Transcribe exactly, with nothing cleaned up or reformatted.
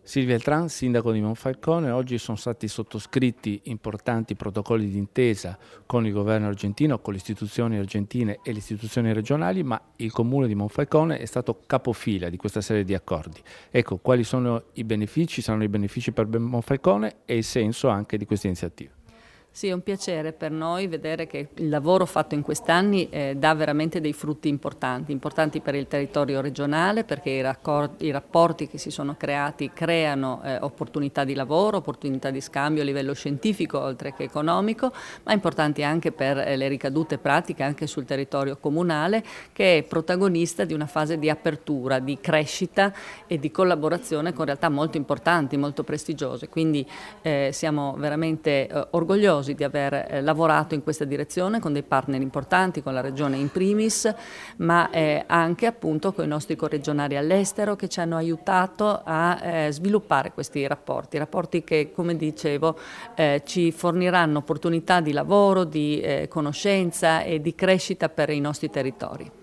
Silvia Eltran, sindaco di Monfalcone. Oggi sono stati sottoscritti importanti protocolli d'intesa con il governo argentino, con le istituzioni argentine e le istituzioni regionali, ma il comune di Monfalcone è stato capofila di questa serie di accordi. Ecco, quali sono i benefici, saranno i benefici per Monfalcone e il senso anche di questa iniziativa. Sì, è un piacere per noi vedere che il lavoro fatto in quest'anni eh, dà veramente dei frutti importanti, importanti per il territorio regionale, perché i, raccordi, i rapporti che si sono creati creano eh, opportunità di lavoro, opportunità di scambio a livello scientifico oltre che economico, ma importanti anche per eh, le ricadute pratiche anche sul territorio comunale, che è protagonista di una fase di apertura, di crescita e di collaborazione con realtà molto importanti, molto prestigiose. Quindi eh, siamo veramente eh, orgogliosi di aver eh, lavorato in questa direzione con dei partner importanti, con la Regione in primis, ma eh, anche appunto con i nostri corregionali all'estero che ci hanno aiutato a eh, sviluppare questi rapporti, rapporti che, come dicevo, eh, ci forniranno opportunità di lavoro, di eh, conoscenza e di crescita per i nostri territori.